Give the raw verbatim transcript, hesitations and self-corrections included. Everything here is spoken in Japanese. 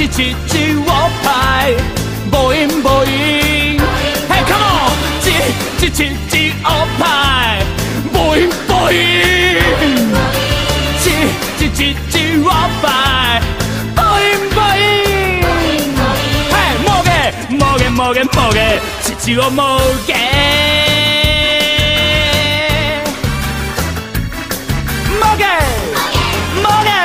チチチおっぱいボインボイン Hey come on チチチチおっぱいボインボインチチチチおっぱいボインボイン Hey もげもげもげもげ乳をもげもげもげ